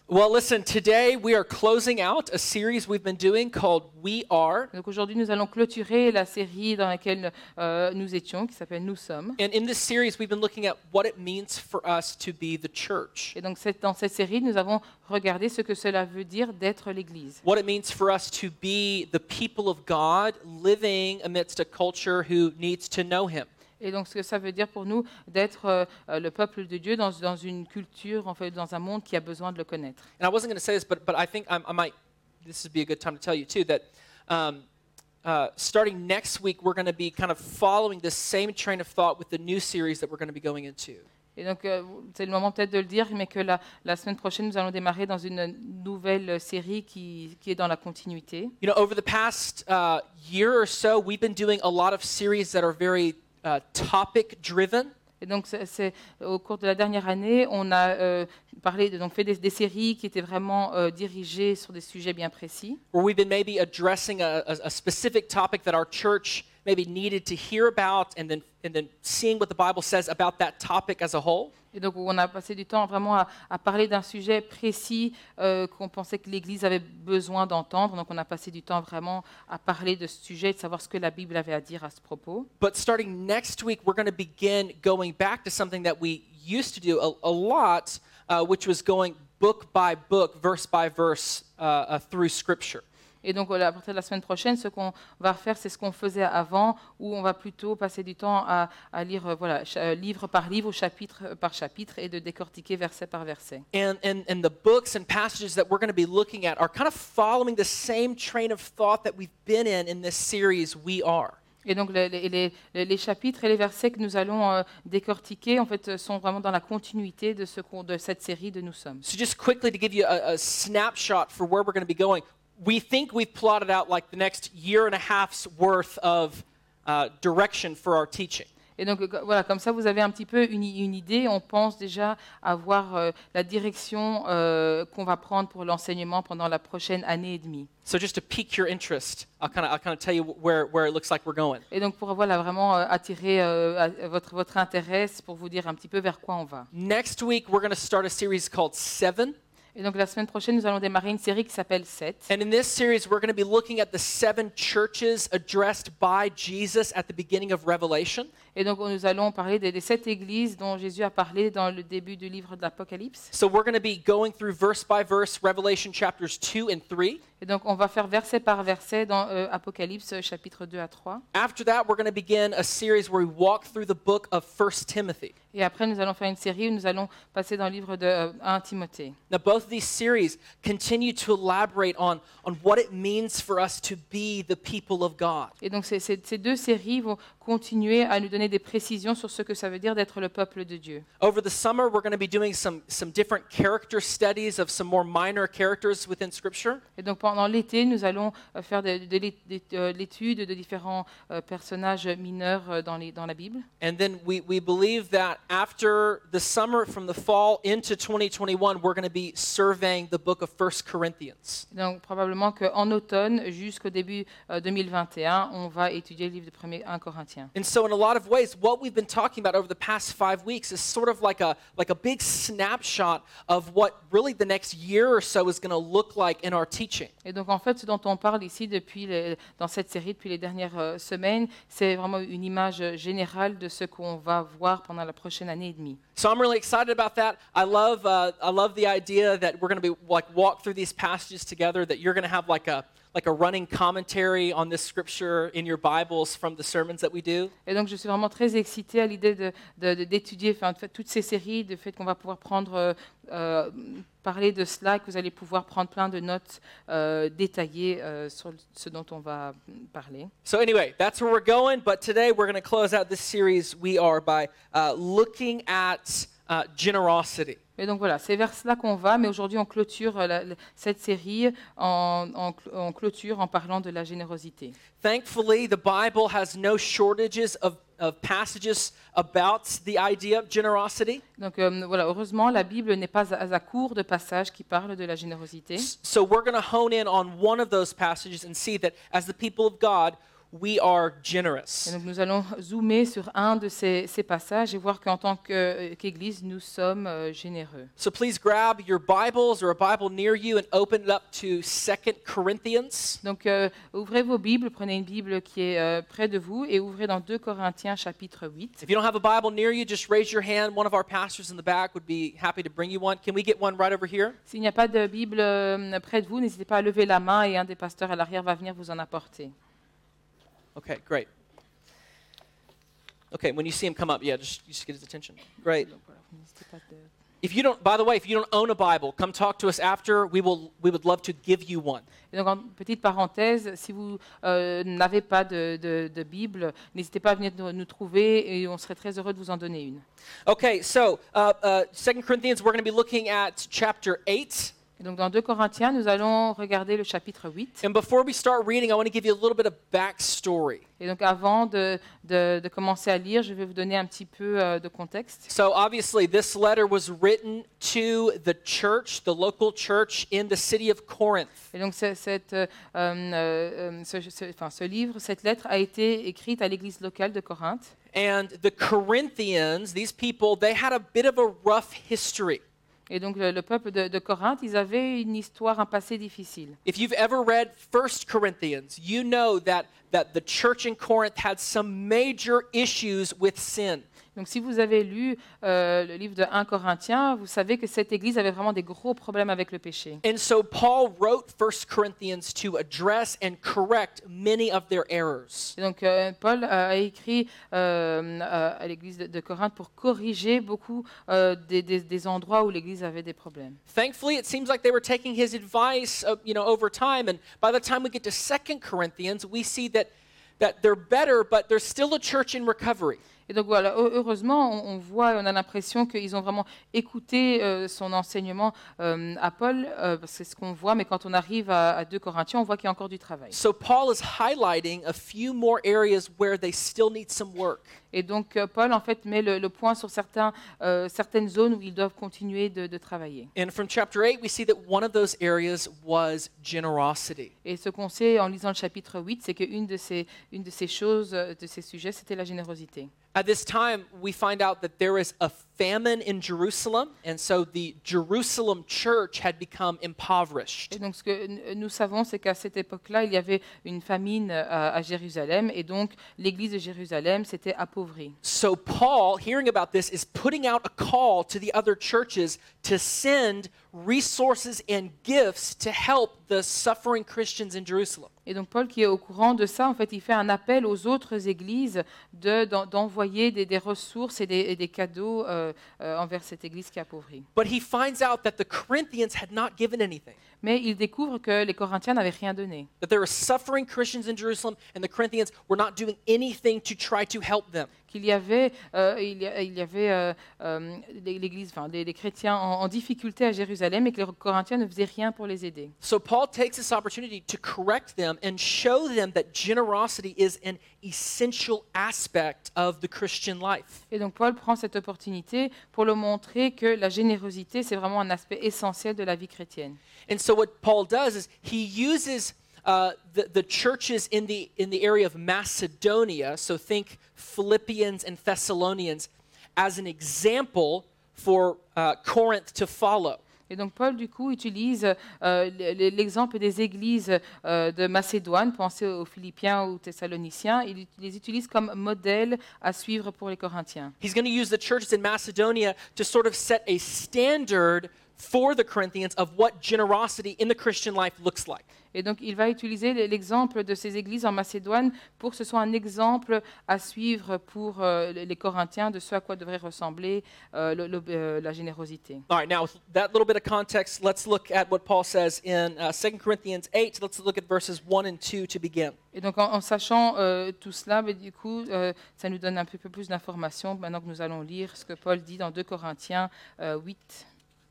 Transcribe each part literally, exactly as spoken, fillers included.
Well, listen, today we are closing out a series we've been doing called We Are. Donc aujourd'hui, nous allons clôturer la série dans laquelle euh, nous étions, qui s'appelle Nous sommes. And in this series, we've been looking at what it means for us to be the church. Et donc cette- dans cette série, nous avons regardé ce que cela veut dire d'être l'Église. What it means for us to be the people of God living amidst a culture who needs to know Him. Et donc ce que ça veut dire pour nous d'être euh, euh, le peuple de Dieu dans, dans une culture, en fait, dans un monde qui a besoin de le connaître. And I wasn't going to say this, but but I think I'm, I might. This would be a good time to tell you too that um, uh, starting next week we're going to be kind of following this same train of thought with the new series that we're going to be going into. Et donc euh, c'est le moment peut-être de le dire, mais que la, la semaine prochaine, nous allons démarrer dans une nouvelle série qui, qui est dans la continuité. You know, over the past uh, year or so, we've been doing a lot of series that are very uh, topic driven. Et donc, c'est, c'est- au cours de la dernière année, on a euh, parlé, de, donc fait des, des séries qui étaient vraiment euh, dirigées sur des sujets bien précis. Where we've been maybe addressing a, a, a specific topic that our church maybe needed to hear about, and then and then seeing what the Bible says about that topic as a whole. Et donc, on a passé du temps vraiment à, à parler d'un sujet précis euh, qu'on pensait que l'Église avait besoin d'entendre. Donc, on a passé du temps vraiment à parler de ce sujet, de savoir ce que la Bible avait à dire à ce propos. But starting next week, we're going to begin going back to something that we used to do a, a lot, uh, which was going book by book, verse by verse uh, uh, through Scripture. Et donc, à partir de la semaine prochaine, ce qu'on va faire, c'est ce qu'on faisait avant, où on va plutôt passer du temps à, à lire euh, voilà, ch- euh, livre par livre, chapitre par chapitre, et de décortiquer verset par verset. And, and, and the books and passages that we're going to be looking at are kind of following the same train of thought that we've been in in this series, We Are. Et donc, les, les- les- les chapitres et les versets que nous allons euh, décortiquer, en fait, euh, sont vraiment dans la continuité de, ce qu'on- de cette série de Nous sommes. So just quickly to give you a, a snapshot for where we're going to be going, we think we've plotted out like the next year and a half's worth of uh, direction for our teaching. Et donc, euh, voilà, comme ça, vous avez un petit peu une, i- une idée. On pense déjà avoir euh, la direction euh, qu'on va prendre pour l'enseignement pendant la prochaine année et demie. So just to pique your interest, I'll kind of I'll kind of tell you where, where it looks like we're going. Et donc, pour voilà, vraiment euh, attirer euh, à- votre, votre intérêt, c'est pour vous dire un petit peu vers quoi on va. Next week, we're going to start a series called Seven. Et donc, la semaine prochaine, nous allons démarrer une série qui s'appelle sept. And in this series, we're going to be looking at the seven churches addressed by Jesus at the beginning of Revelation. Et donc, nous allons parler des, des sept églises dont Jésus a parlé dans le début du livre de l'Apocalypse. So we're going to be going through verse by verse Revelation chapters two and three. Et donc, on va faire verset par verset dans euh, Apocalypse, euh, chapitre deux à trois. After that, we're going to begin a series where we walk through the book of First Timothy. Et après, nous allons faire une série où nous allons passer dans le livre de euh, un Timothée. Now, both of these series continue to elaborate on, on what it means for us to be the people of God. Et donc, ces, ces- ces deux séries vont continuer à nous donner des précisions sur ce que ça veut dire d'être le peuple de Dieu. Over the summer, we're going to be doing some, some different character studies of some more minor characters within Scripture. Et donc, pendant l'été, nous allons euh, faire de, de l'é- de- euh, l'étude de différents euh, personnages mineurs euh, dans, les- dans la Bible. And then we, we believe that after the summer, from the fall into twenty twenty-one, we're going to be surveying the book of First Corinthians. Donc, probablement qu'en automne, jusqu'au début euh, deux mille vingt et un, on va étudier le livre de premier un Corinthiens. And so in a lot of ways, what we've been talking about over the past five weeks is sort of like a, like a big snapshot of what really the next year or so is going to look like in our teaching. Et donc, en fait, ce dont on parle ici depuis les- dans cette série depuis les dernières euh, semaines, c'est vraiment une image euh, générale de ce qu'on va voir pendant la prochaine année et demie. So I'm really excited about that. I love, uh, I love the idea that we're going to be like walk through these passages together, that you're going to have like a, like a running commentary on this scripture in your Bibles from the sermons that we do. Et donc, je suis vraiment très excitée à l'idée de, de- de- d'étudier enfin, de fait, toutes ces séries, du fait qu'on va pouvoir prendre, euh, euh, parler de cela, et que vous allez pouvoir prendre plein de notes euh, détaillées euh, sur ce dont on va parler. So anyway, that's where we're going. But today we're going to close out this series, We Are, by uh, looking at uh, generosity. Et donc voilà, c'est vers cela qu'on va, mais aujourd'hui on clôture euh, la- la- cette série en, en cl- en clôture en parlant de la générosité. Thankfully, the Bible has no shortages of, of passages about the idea of generosity. Donc euh, voilà, heureusement, la Bible n'est pas à, à court de passages qui parlent de la générosité. So we're going to hone in on one of those passages and see that as the people of God, we are Et generous. donc nous allons zoomer sur un de ces, ces passages et voir qu'en tant que, euh, qu'Église, nous sommes euh, généreux. So please grab your Bibles or a Bible near you and open it up to Second Corinthians. Donc euh, ouvrez vos Bibles, prenez une Bible qui est euh, près de vous et ouvrez dans deux Corinthiens chapitre huit. If you don't have a Bible near you, just raise your hand. One of our pastors in the back would be happy to bring you one. Can we get one right over here? S'il n'y a pas de Bible euh, près de vous, n'hésitez pas à lever la main et un des pasteurs à l'arrière va venir vous en apporter. Okay, great. Okay, when you see him come up, yeah, just, just get his attention. Great. Donc, voilà, n'hésitez pas de- If you don't, by the way, if you don't own a Bible, come talk to us after. We will, we would love to give you one. Et donc, en petite parenthèse, si vous euh, n'avez pas de, de- de Bible, n'hésitez pas à venir nous, nous trouver et on serait très heureux de vous en donner une. Okay, so uh, uh, Second Corinthians, we're going to be looking at chapter eight. Et donc, dans deux Corinthiens, nous allons regarder le chapitre huit. And before we start reading, I want to give you a little bit of backstory. Et donc, avant de, de- de commencer à lire, je vais vous donner un petit peu euh, de contexte. So obviously, this letter was written to the church, the local church in the city of Corinth. Et donc, c'est- cette, euh, euh, ce, ce- enfin, ce livre, cette lettre a été écrite à l'église locale de Corinthe. And the Corinthians, these people, they had a bit of a rough history. Et donc, le, le peuple de, de Corinthe, ils avaient une histoire, un passé difficile. If you've ever read First Corinthians, you know that, that the church in Corinth had some major issues with sin. Donc, si vous avez lu euh, le livre de un Corinthiens, vous savez que cette église avait vraiment des gros problèmes avec le péché. And so Paul wrote First Corinthians to address and correct many of their errors. Et donc, euh, Paul euh, a écrit euh, euh, à l'église de, de Corinthe pour corriger beaucoup euh, des, des- des endroits où l'église avait des problèmes. Thankfully, it seems like they were taking his advice, uh, you know, over time. And by the time we get to Second Corinthians, we see that that they're better, but there's still a church in recovery. Et donc voilà, heu- heureusement, on, on voit, on a l'impression qu'ils ont vraiment écouté euh, son enseignement euh, à Paul, euh, c'est ce qu'on voit, mais quand on arrive à, à deux Corinthiens, on voit qu'il y a encore du travail. So Paul is highlighting a few more areas where they still need some work. Et donc euh, Paul, en fait, met le, le point sur certains, euh, certaines zones où ils doivent continuer de, de travailler. And from chapter eight, we see that one of those areas was generosity. Et ce qu'on sait en lisant le chapitre huit, c'est qu'une de ces, une de ces choses, euh, de ces sujets, c'était la générosité. At this time, we find out that there is a famine in Jerusalem, and so the Jerusalem church had become impoverished. Et donc, ce que n- nous savons, c'est qu'à cette époque-là, il y avait une famine à, à Jérusalem, et donc l'église de Jérusalem s'était appauvrie. So Paul, hearing about this, is putting out a call to the other churches to send resources and gifts to help the suffering Christians in Jerusalem. Et donc, Paul, qui est au courant de ça, en fait, il fait un appel aux autres églises de- d'en- d'envoyer des, des ressources et des, et des cadeaux euh, euh, envers cette église qui est appauvrie. But he finds out that the Corinthians had not given anything, Mais il découvre que les Corinthiens n'avaient rien donné. that there were suffering Christians in Jerusalem, and the Corinthians were not doing anything to try to help them. Qu'il y avait, euh, il y, a- il y avait euh, euh, l'é- l'église, enfin, les, les chrétiens en, en difficulté à Jérusalem et que les Corinthiens ne faisaient rien pour les aider. So Paul takes this opportunity to correct them and show them that generosity is an essential aspect of the Christian life. Et donc Paul prend cette opportunité pour leur montrer que la générosité, c'est vraiment un aspect essentiel de la vie chrétienne. And so what Paul does is he uses uh, the, the churches in the, in the area of Macedonia, so think Philippians and Thessalonians, as an example for uh, Corinth to follow. Et donc Paul, du coup, utilise euh, l- l'exemple des églises euh, de Macédoine, pensez aux Philippiens ou Thessaloniciens, il ut- les utilise comme modèle à suivre pour les Corinthiens. He's going to use the churches in Macedonia to sort of set a standard for the Corinthians of what generosity in the Christian life looks like. Et donc il va utiliser l- l'exemple de ces églises en Macédoine pour que ce soit un exemple à suivre pour euh, les Corinthiens de ce à quoi devrait ressembler euh, le- le- euh, la générosité. All right, now with that little bit of context, let's look at what Paul says in uh, Second Corinthians eight. Let's look at verses one and two to begin. Et donc, en, en sachant euh, tout cela, mais du coup, euh, ça nous donne un peu, peu plus d'informations maintenant que nous allons lire ce que Paul dit dans deux Corinthiens euh, huit,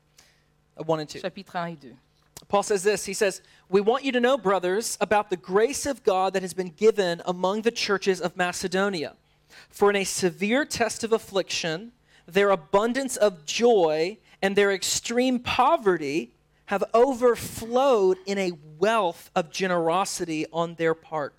Uh, one and two. chapitres un et deux. Paul says this. He says, "We want you to know, brothers, about the grace of God that has been given among the churches of Macedonia. For in a severe test of affliction, their abundance of joy and their extreme poverty have overflowed in a wealth of generosity on their part."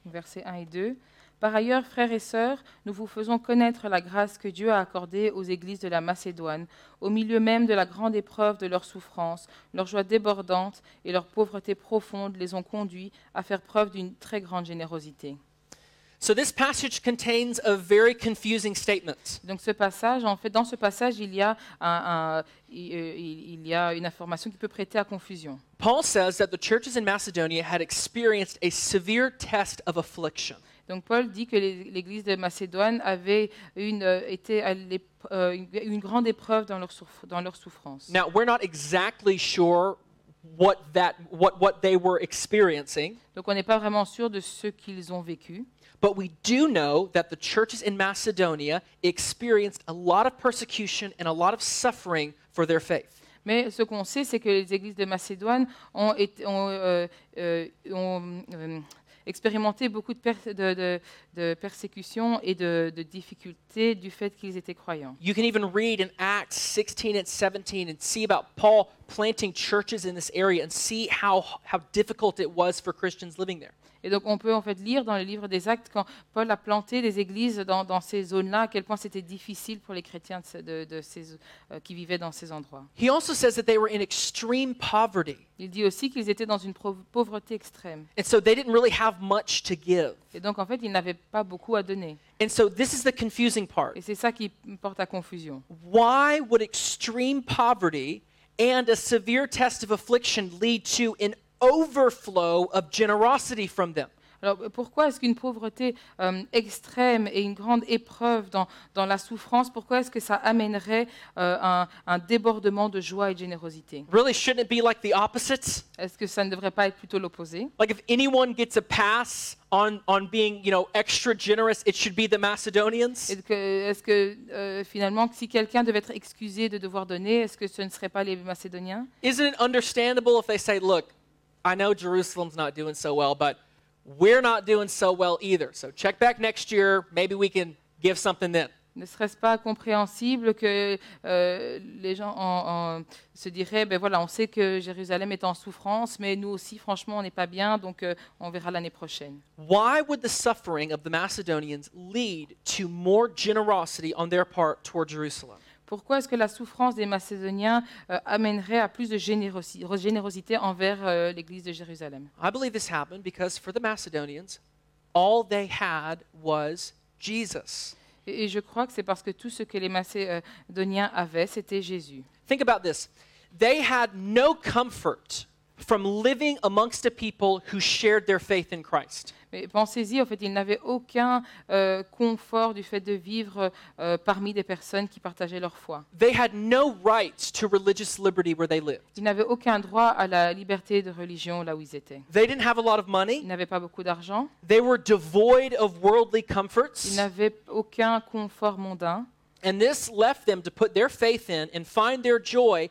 Versets un et deux. Par ailleurs, frères et sœurs, nous vous faisons connaître la grâce que Dieu a accordée aux églises de la Macédoine, au milieu même de la grande épreuve de leur souffrance. Leur joie débordante et leur pauvreté profonde les ont conduits à faire preuve d'une très grande générosité. So this passage contains a very confusing statement. Donc ce passage, en fait, dans ce passage, il y a, un, un- il, euh, il- il y a une information qui peut prêter à confusion. Paul says that the churches in Macedonia had experienced a severe test of affliction. Donc Paul dit que les- l'Église de Macédoine avait une, euh, été à l'ép- euh, une, une grande épreuve dans leur, souff- dans leur souffrance. Now, we're not exactly sure what that what what they were experiencing, Donc on n'est pas vraiment sûr de ce qu'ils ont vécu. but we do know that the churches in Macedonia experienced a lot of persecution and a lot of suffering for their faith. Mais ce qu'on sait, c'est que les églises de Macédoine ont, été, ont, euh, euh, ont, euh, expérimenté beaucoup de, per- de, de, de persécutions et de, de difficultés du fait qu'ils étaient croyants. You can even read in Acts sixteen and seventeen and see about Paul planting churches in this area and see how how difficult it was for Christians living there. Et donc on peut en fait lire dans le livre des Actes quand Paul a planté des églises dans, dans ces zones-là, à quel point c'était difficile pour les chrétiens de, ce- de, de ces, euh, qui vivaient dans ces endroits. He also says that they were in extreme poverty. Il dit aussi qu'ils étaient dans une prov- pauvreté extrême. And so they didn't really have much to give. Et donc en fait, ils n'avaient pas beaucoup à donner. And so this is the confusing part. Et c'est ça qui porte à confusion. Why would extreme poverty and a severe test of affliction lead to an overflow of generosity from them? Alors pourquoi est-ce qu'une pauvreté euh, extrême et une grande épreuve dans, dans la souffrance, pourquoi est-ce que ça amènerait euh, un, un débordement de joie et de générosité? Really, shouldn't it be like the opposite? Est-ce que ça ne devrait pas être plutôt l'opposé? Like if anyone gets a pass on on being, you know, extra generous, it should be the Macedonians. Et que- Est-ce que euh, finalement, si quelqu'un devait être excusé de devoir donner, est-ce que ce ne serait pas les Macédoniens? Isn't it understandable if they say, look, I know Jerusalem's not doing so well, but we're not doing so well either. So check back next year, maybe we can give something then. Ne serait-ce pas compréhensible que euh, les gens en- en- se diraient, ben voilà, on sait que Jérusalem est en souffrance, mais nous aussi, franchement, on n'est pas bien, donc euh, on verra l'année prochaine. Why would the suffering of the Macedonians lead to more generosity on their part toward Jerusalem? Pourquoi est-ce que la souffrance des Macédoniens euh, amènerait à plus de générosi- générosité envers euh, l'Église de Jérusalem? I believe this happened because for the Macedonians, all they had was Jesus. Et, et je crois que c'est parce que tout ce que les Macédoniens avaient, c'était Jésus. Think about this. They had no comfort from living amongst a people who shared their faith in Christ. Mais pensez-y, en fait, ils n'avaient aucun euh, confort du fait de vivre euh, parmi des personnes qui partageaient leur foi. They had no rights to religious liberty where they lived. Ils n'avaient aucun droit à la liberté de religion là où ils étaient. They didn't have a lot of Ils money. n'avaient pas beaucoup d'argent. They were devoid of worldly Ils comforts. n'avaient aucun confort mondain. And this left them to put their faith in and find their joy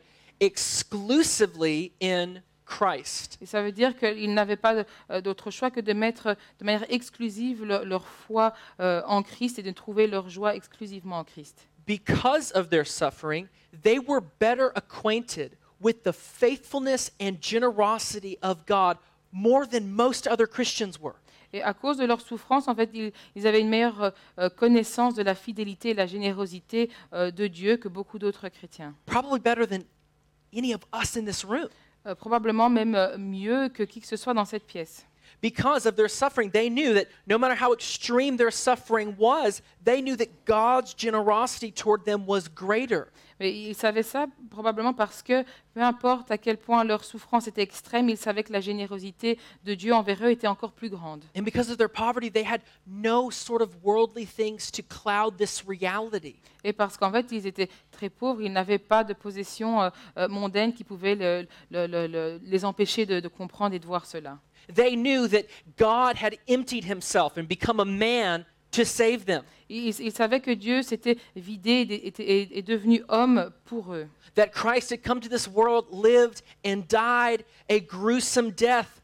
exclusively in Christ. Et ça veut dire qu'ils n'avaient pas de- euh, d'autre choix que de mettre de manière exclusive le- leur foi euh, en Christ et de trouver leur joie exclusivement en Christ. Because of their suffering, they were better acquainted with the faithfulness and generosity of God more than most other Christians were. Et à cause de leur souffrance, en fait, ils, ils avaient une meilleure euh, euh, connaissance de la fidélité et la générosité euh, de Dieu que beaucoup d'autres chrétiens. Probably better than any of us in this room. Euh, probablement même euh, mieux que qui que ce soit dans cette pièce. Because of their suffering, they knew that no matter how extreme their suffering was, they knew that God's generosity toward them was greater. Mais ils savaient ça probablement parce que, peu importe à quel point leur souffrance était extrême, ils savaient que la générosité de Dieu envers eux était encore plus grande. And because of their poverty, they had no sort of worldly things to cloud this reality. Et parce qu'en fait, ils étaient très pauvres, ils n'avaient pas de possessions euh, euh, mondaines qui pouvaient le- le- le- le- les empêcher de, de comprendre et de voir cela. They knew that God had emptied himself and become a man to save them. Ils, ils savaient que Dieu s'était vidé et était- et est devenu homme pour eux. That Christ had come to this world, lived, and died a gruesome death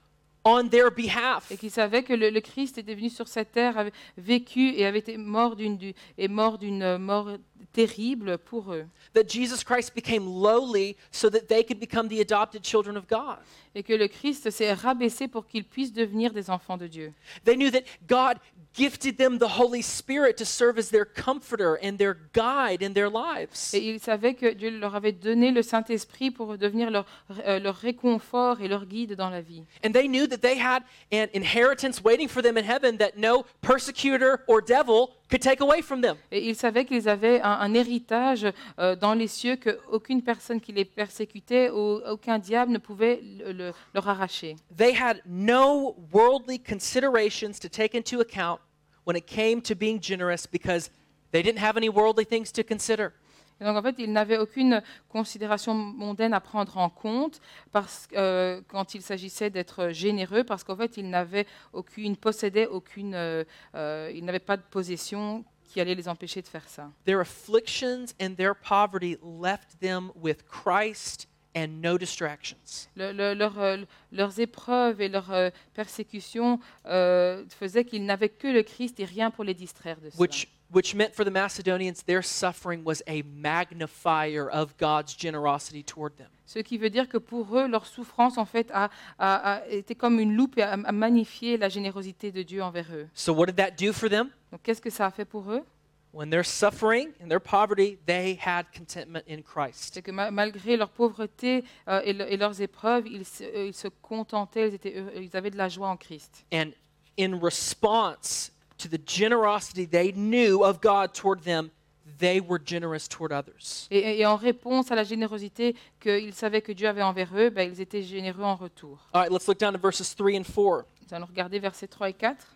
on their behalf. Et qu'ils savaient que le, le Christ était venu sur cette terre, avait vécu et avait été mort d'une du- est mort d'une mort terrible pour eux. That Jesus Christ became lowly so that they could become the adopted children of God. Et que le Christ s'est rabaissé pour qu'ils puissent devenir des enfants de Dieu. They knew that God gifted them the Holy Spirit to serve as their comforter and their guide in their lives. Et ils savaient que Dieu leur avait donné le Saint-Esprit pour devenir leur, euh, leur réconfort et leur guide dans la vie. And they knew that they had an inheritance waiting for them in heaven that no persecutor or devil could take away from them. Et ils savaient qu'ils avaient un, un héritage euh, dans les cieux qu'aucune personne qui les persécutait, ou aucun diable ne pouvait le- le- leur arracher. They had no worldly considerations to take into account when it came to being generous because they didn't have any worldly things to consider. Et donc en fait, ils n'avaient aucune considération mondaine à prendre en compte parce, que, euh, quand il s'agissait d'être généreux, parce qu'en fait, ils n'avaient aucune, possédaient aucune, euh, euh, ils n'avaient pas de possession qui allait les empêcher de faire ça. Their afflictions and their poverty left them with Christ and no distractions. Le- le- leur, euh, leurs épreuves et leurs euh, persécutions euh, faisaient qu'ils n'avaient que le Christ et rien pour les distraire de cela. Which, which meant for the Macedonians, their suffering was a magnifier of God's generosity toward them. Ce qui veut dire que pour eux, leur souffrance en fait a, a- a été comme une loupe et a, a magnifié la générosité de Dieu envers eux. So, what did that do for them? Donc qu'est-ce que ça a fait pour eux? When they're suffering and their poverty, they had contentment in Christ. C'est que ma- malgré leur pauvreté euh, et, le- et leurs épreuves, ils se, euh, ils se contentaient, ils, étaient heureux, ils avaient de la joie en Christ. And in response to the generosity they knew of God toward them, they were generous toward others. Et, et en réponse à la générosité qu'ils savaient que Dieu avait envers eux, ben, ils étaient généreux en retour. All right, let's look down to verses three and four. Nous allons regarder versets trois et quatre.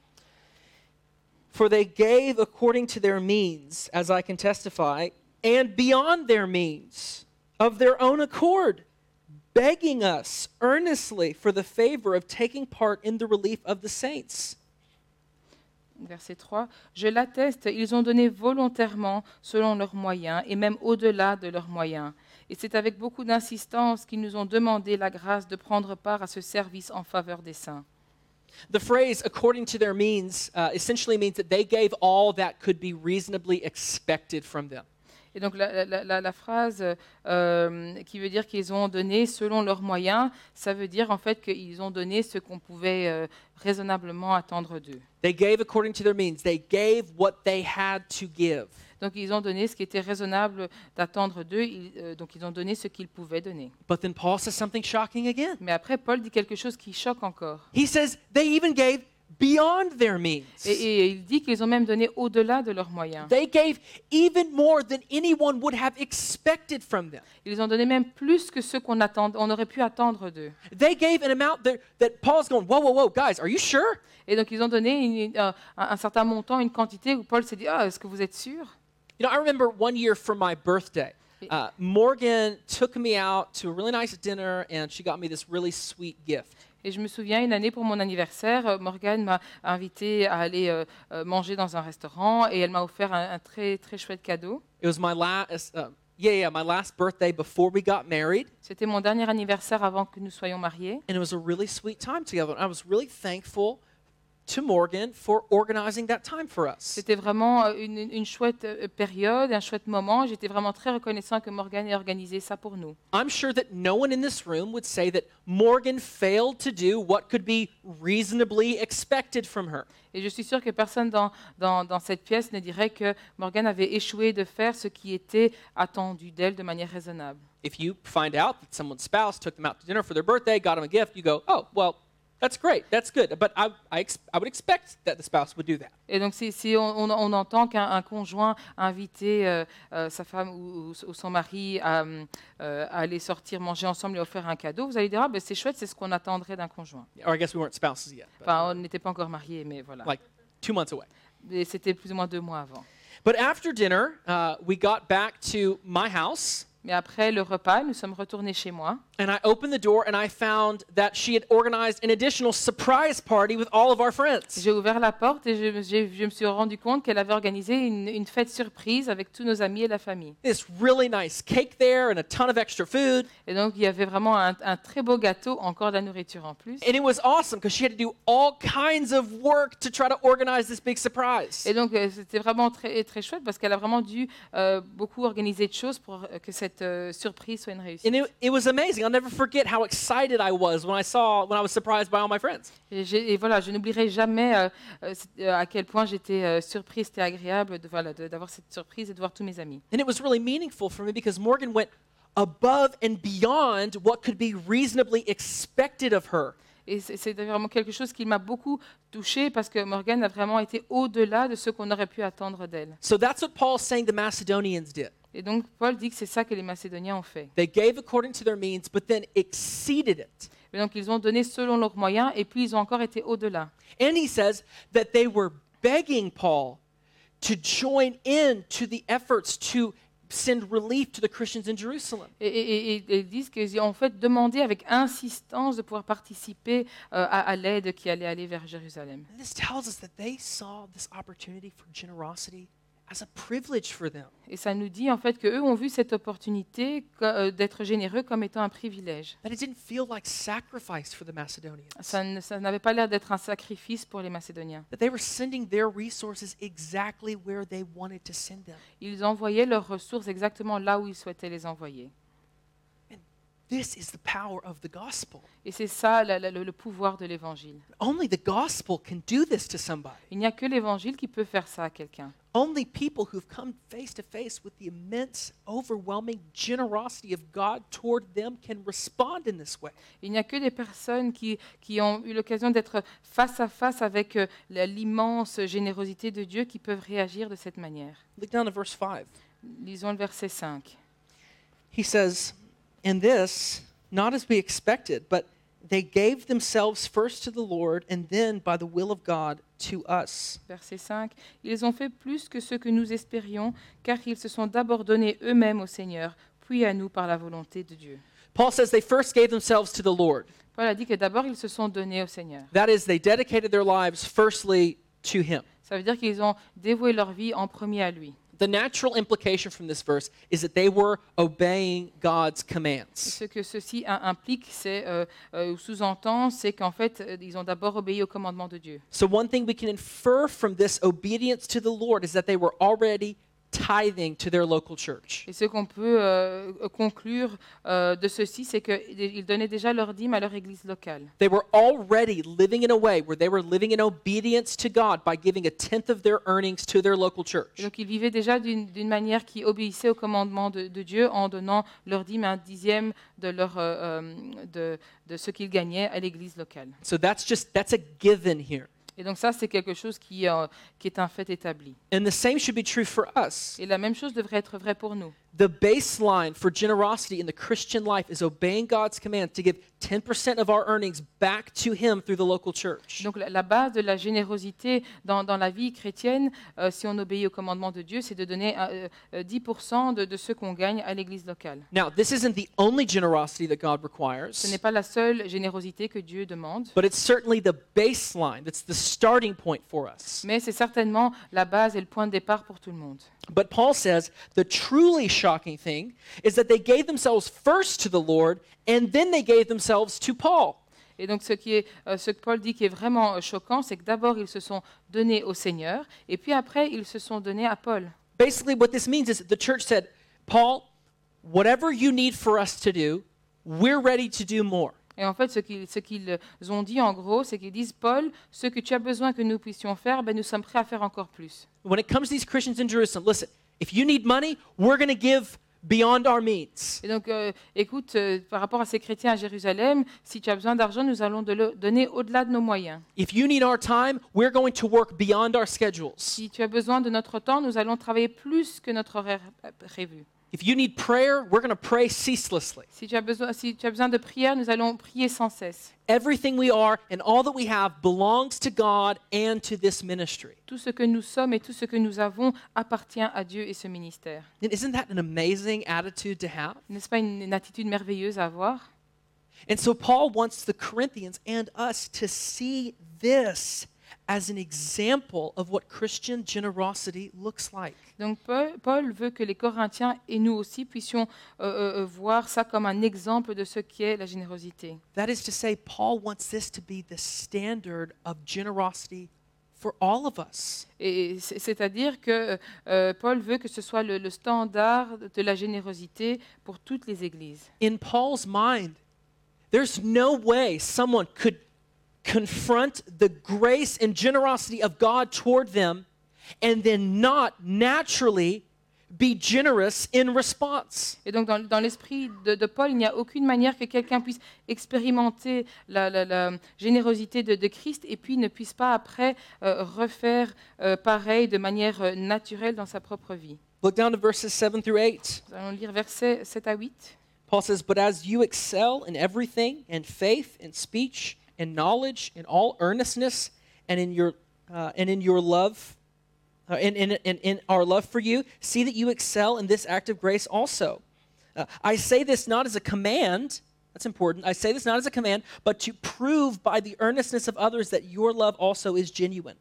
For they gave according to their means, as I can testify, and beyond their means, of their own accord, begging us earnestly for the favor of taking part in the relief of the saints. Verset trois. Je l'atteste, ils ont donné volontairement selon leurs moyens et même au-delà de leurs moyens. Et c'est avec beaucoup d'insistance qu'ils nous ont demandé la grâce de prendre part à ce service en faveur des saints. The phrase according to their means uh, essentially means that they gave all that could be reasonably expected from them. Et donc la, la- la- la phrase euh, qui veut dire qu'ils ont donné selon leurs moyens, ça veut dire en fait qu'ils ont donné ce qu'on pouvait euh, raisonnablement attendre d'eux. They gave according to their means. They gave what they had to give. Donc ils ont donné ce qui était raisonnable d'attendre d'eux, ils- euh, donc ils ont donné ce qu'ils pouvaient donner. But then Paul says something shocking again. Mais après, Paul dit quelque chose qui choque encore. He says they even gave beyond their means. Et, et il dit qu'ils ont même donné au-delà de leurs moyens. They gave even more than anyone would have expected from them. Ils ont donné même plus que ce qu'on attend, on aurait pu attendre d'eux. They gave an amount that, that Paul's going, whoa, whoa, whoa, guys, are you sure? Et donc ils ont donné une- un, un certain montant, une quantité où Paul s'est dit, ah, est-ce que vous êtes sûr? You know, I remember one year for my birthday, uh, Morgan took me out to a really nice dinner and she got me this really sweet gift. Et je me souviens, une année pour mon anniversaire, euh, Morgane m'a invité à aller euh, euh, manger dans un restaurant et elle m'a offert un, un très très chouette cadeau. It was my last, uh, yeah, yeah, my last birthday before we got married, C'était mon dernier anniversaire avant que nous soyons mariés. and it was a really sweet time together. And I was really thankful to Morgan for organizing that time for us. C'était vraiment euh, une, une chouette euh, période, un chouette moment. J'étais vraiment très reconnaissant que Morgane ait organisé ça pour nous. I'm sure that no one in this room would say that Morgan failed to do what could be reasonably expected from her. Et je suis sûre que personne dans, dans, dans cette pièce ne dirait que Morgane avait échoué de faire ce qui était attendu d'elle de manière raisonnable. If you find out that someone's spouse took them out to dinner for their birthday, got them a gift, you go, oh, well, that's great, that's good. But I, I, ex- I would expect that the spouse would do that. Et donc, si, si on, on- on entend qu'un un conjoint a invité euh, euh, sa femme ou, ou- ou son mari à, euh, à aller sortir manger ensemble et offrir un cadeau, vous allez dire, ah, ben, c'est chouette, c'est ce qu'on attendrait d'un conjoint. Or I guess we weren't spouses yet, but Enfin, on n'était pas encore mariés, mais voilà. like two months away. Et c'était plus ou moins deux mois avant. But after dinner, uh, we got back to my house, Mais après le repas, nous sommes retournés chez moi. And I opened the door and I found that she had organized an additional surprise party with all of our friends. J'ai ouvert la porte et je, j'ai- je me suis rendu compte qu'elle avait organisé une, une fête surprise avec tous nos amis et la famille. This really nice cake there and a ton of extra food. Et donc, il y avait vraiment un, un très beau gâteau, encore de la nourriture en plus. And it was awesome because she had to do all kinds of work to try to organize this big surprise. Et donc, euh, c'était vraiment très, très chouette parce qu'elle a vraiment dû euh, beaucoup organiser de choses pour euh, que cette euh, surprise soit une réussite. And it, it was amazing. I'll never forget how excited I was when I saw, when I was surprised by all my friends. Et, j'ai- et voilà, je n'oublierai jamais euh, euh, c'est- euh, à quel point j'étais euh, surprise, c'était agréable de, voilà, de- d'avoir cette surprise et de voir tous mes amis. And it was really meaningful for me because Morgan went above and beyond what could be reasonably expected of her. Et c'est c'est vraiment quelque chose qui m'a beaucoup touchée parce que Morgane a vraiment été au-delà de ce qu'on aurait pu attendre d'elle. So that's what Paul's saying the Macedonians did. Et donc, Paul dit que c'est ça que les Macédoniens ont fait. They gave according to their means, but then exceeded it. Et donc, ils ont donné selon leurs moyens et puis ils ont encore été au-delà. And he says that they were begging Paul to join in to the efforts to send relief to the Christians in Jerusalem. Et, et- et- et ils disent qu'ils ont en fait demandé avec insistance de pouvoir participer euh, à, à l'aide qui allait aller vers Jérusalem. And this tells us that they saw this opportunity for generosity as a privilege for them. Et ça nous dit en fait qu'eux ont vu cette opportunité co- euh, d'être généreux comme étant un privilège. That it didn't feel like sacrifice for the Macedonians. Ça, ne- ça n'avait pas l'air d'être un sacrifice pour les Macédoniens. That they were sending their resources exactly where they wanted to send them. Ils envoyaient leurs ressources exactement là où ils souhaitaient les envoyer. And this is the power of the gospel. Et c'est ça la- la- le, le pouvoir de l'Évangile. Only the gospel can do this to somebody. Il n'y a que l'Évangile qui peut faire ça à quelqu'un. Only people who've come face to face with the immense, overwhelming generosity of God toward them can respond in this way. Il n'y a que des personnes qui, qui ont eu l'occasion d'être face à face avec euh, la- l'immense générosité de Dieu qui peuvent réagir de cette manière. Look down at verse five. Lisons le verset cinq. He says, "And this, not as we expected, but they gave themselves first to the Lord, and then, by the will of God, to us." Verset cinq. Ils ont fait plus que ce que nous espérions, car ils se sont d'abord donnés eux-mêmes au Seigneur, puis à nous par la volonté de Dieu. Paul says they first gave themselves to the Lord. Paul a dit que d'abord ils se sont donnés au Seigneur. That is, they dedicated their lives firstly to Him. Ça veut dire qu'ils ont dévoué leur vie en premier à lui. The natural implication from this verse is that they were obeying God's Et commands. ce que ceci im- implique, c'est euh, euh, ou sous-entend, c'est qu'en fait, euh, ils ont d'abord obéi au commandement de Dieu. So, one thing we can infer from this obedience to the Lord is that they were already tithing to their local church. Et ce qu'on peut euh, conclure euh, de ceci, c'est qu'ils donnaient déjà leur dîme à leur église locale. They were already living in a way where they were living in obedience to God by giving a tenth of their earnings to their local Et church. donc ils vivaient déjà d'une d'une manière qui obéissait au commandement de, de Dieu en donnant leur dîme un dixième de, leur, euh, euh, de, de ce qu'ils gagnaient à l'église locale. So that's just that's a given here. Et donc ça, c'est quelque chose qui, euh, qui est un fait établi. And the same should be true for us. Et la même chose devrait être vraie pour nous. The baseline for generosity in the Christian life is obeying God's command to give ten percent of our earnings back to Him through the local church. Donc la, la base de la générosité dans, dans la vie chrétienne, euh, si on obéit au commandement de Dieu, c'est de donner euh, euh, dix pour cent de, de ce qu'on gagne à l'église locale. Now, this isn't the only generosity that God Ce requires, n'est pas la seule générosité que Dieu demande, but it's certainly the baseline. That's the starting point for us. mais c'est certainement la base et le point de départ pour tout le monde. But Paul says the truly shocking thing is that they gave themselves first to the Lord and then they gave themselves to Paul. Et donc ce, qui est, euh, ce que Paul dit qui est vraiment euh, choquant, c'est que d'abord ils se sont donnés au Seigneur, et puis après ils se sont donnés à Paul. Basically, what this means is the church said, Paul, whatever you need for us to do, we're ready to do more. Et en fait, ce qu'ils, ce qu'ils ont dit en gros, c'est qu'ils disent, Paul, ce que tu as besoin que nous puissions faire, ben, nous sommes prêts à faire encore plus. When it comes to these Christians in Jerusalem, listen, if you need money, we're going to give beyond our means. Et donc, euh, écoute, euh, par rapport à ces chrétiens à Jérusalem, si tu as besoin d'argent, nous allons de le donner au-delà de nos moyens. If you need our time, we're going to work beyond our schedules. Si tu as besoin de notre temps, nous allons travailler plus que notre horaire euh, prévu. If you need prayer, we're going to pray ceaselessly. Si tu as besoin, si tu as besoin de prière, nous allons prier sans cesse. Everything we are and all that we have belongs to God and to this ministry. Tout ce que nous sommes et tout ce que nous avons appartient à Dieu et ce ministère. And isn't that an amazing attitude to have? N'est-ce pas une, une attitude merveilleuse à avoir? And so Paul wants the Corinthians and us to see this as an example of what Christian generosity looks like. Donc Paul, Paul veut que les Corinthiens et nous aussi puissions euh, euh, voir ça comme un exemple de ce qu'est la générosité. That is to say, Paul wants this to be the standard of generosity for all of us. Et c'est- c'est-à-dire que euh, Paul veut que ce soit le, le standard de la générosité pour toutes les églises. In Paul's mind, there's no way someone could confront the grace and generosity of God toward them and then not naturally be generous in response. Et donc, dans, dans l'esprit de, de Paul, il n'y a aucune manière que quelqu'un puisse expérimenter la, la- la générosité de, de Christ et puis ne puisse pas après euh, refaire euh, pareil de manière euh, naturelle dans sa propre vie. Look down to verses seven through eight. Nous allons lire versets sept à huit. Paul says, "But as you excel in everything, in faith, in speech, in knowledge, in all earnestness, and in your uh, and in your love, uh, in, in, in, in our love for you, see that you excel in this act of grace also. Uh, I say this not as a command." That's important. "I say this not as a command, but to prove by the earnestness of others that your love also is genuine."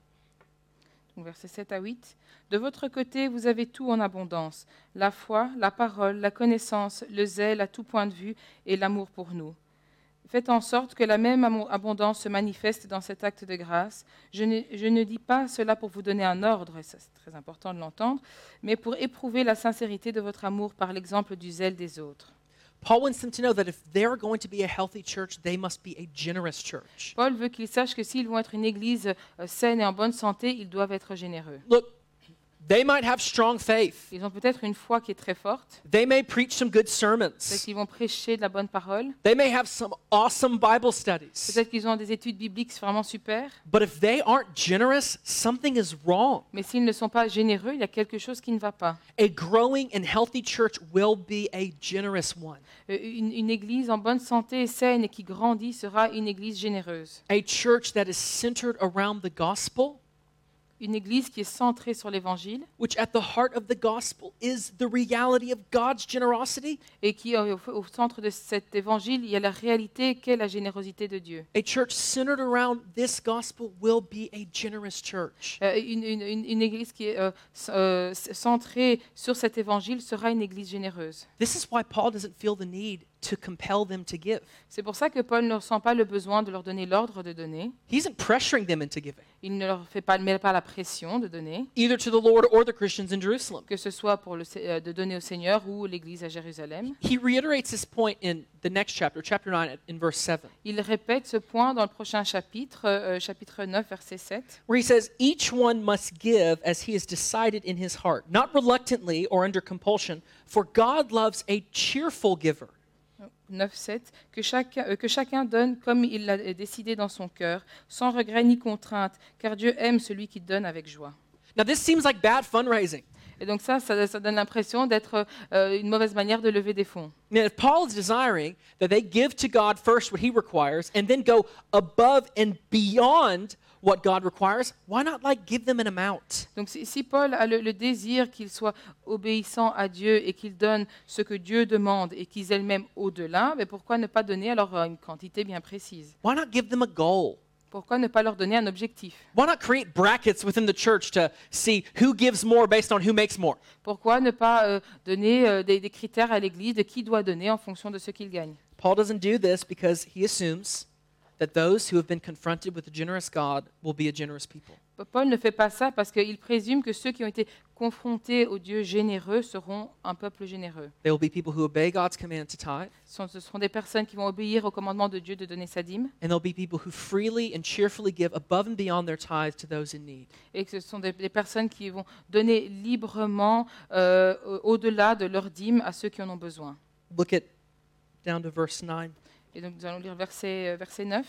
Donc, versets sept à huit. De votre côté, vous avez tout en abondance, la foi, la parole, la connaissance, le zèle à tout point de vue et l'amour pour nous. Faites en sorte que la même amo- abondance se manifeste dans cet acte de grâce. Je ne, je ne dis pas cela pour vous donner un ordre, et ça c'est très important de l'entendre, mais pour éprouver la sincérité de votre amour par l'exemple du zèle des autres. Paul wants them to know that if they're going to be a healthy church, they must be a generous church. Paul veut qu'ils sachent que s'ils vont être une église euh, saine et en bonne santé, ils doivent être généreux. Look, they might have strong faith. Ils ont peut-être une foi qui est très forte, They may preach some good peut-être sermons. qu'ils vont prêcher de la bonne parole, They may have some awesome Bible studies. peut-être qu'ils ont des études bibliques vraiment super, But if they aren't generous, something is wrong. mais s'ils ne sont pas généreux, il y a quelque chose qui ne va pas. A growing and healthy church will be a generous one. Euh, Une, une église en bonne santé, saine et qui grandit sera une église généreuse. A church that is centered around the gospel, Une église qui est centrée sur l'évangile which at the heart of the gospel is the reality of God's generosity. et qui, au, au centre de cet évangile, il y a la réalité qu'est la générosité de Dieu. A church centered around this gospel will be a generous church. Euh, une, une- une- une église qui est euh, c- euh, c- centrée sur cet évangile sera une église généreuse. This is why Paul doesn't feel the need to compel them to give. C'est pour ça que Paul ne ressent pas le besoin de leur donner l'ordre de donner. He isn't pressuring them into giving, Il ne leur fait pas, met pas la pression de donner, either to the Lord or the Christians in Jerusalem. que ce soit pour le, Se- euh, de donner au Seigneur ou l'église à Jérusalem. He reiterates this point in the next chapter, chapter nine, in verse seven, Il répète ce point dans le prochain chapitre, euh, chapitre neuf, verset sept. where he says, "Each one must give as he has decided in his heart, not reluctantly or under compulsion, for God loves a cheerful giver." neuf, sept, que chacun, euh, que chacun donne comme il l'a décidé dans son cœur, sans regret ni contrainte, car Dieu aime celui qui donne avec joie. Now, this seems like bad fundraising. Et donc ça, ça, ça donne l'impression d'être euh, une mauvaise manière de lever des fonds. Now, if Paul is desiring that they give to God first what he requires and then go above and beyond what God requires, why not like give them an amount? Donc si, si Paul a le, le désir qu'ils soient obéissants à Dieu et qu'ils donnent ce que Dieu demande et qu'ils aient même au-delà, mais pourquoi ne pas donner alors euh, une quantité bien précise? Why not give them a goal? Pourquoi ne pas leur donner un objectif? Why not create brackets within the church to see who gives more based on who makes more? Pourquoi ne pas euh, donner euh, des, des critères à l'Église de qui doit donner en fonction de ce qu'il gagne? Paul doesn't do this because he assumes that those who have been confronted with a generous God will be a generous people. Paul ne fait pas ça parce qu'il présume que ceux qui ont été confrontés au Dieu généreux seront un peuple généreux. They will be people who obey God's command to tithe, Ce sont, ce seront des personnes qui vont obéir au commandement de Dieu de donner sa dîme and they'll be people who freely and cheerfully give above and beyond their tithe to those in need. et que ce sont des, des personnes qui vont donner librement euh, au- au-delà de leur dîme à ceux qui en ont besoin. Look at down to verse nine. Et donc nous allons lire verset, euh, verset neuf.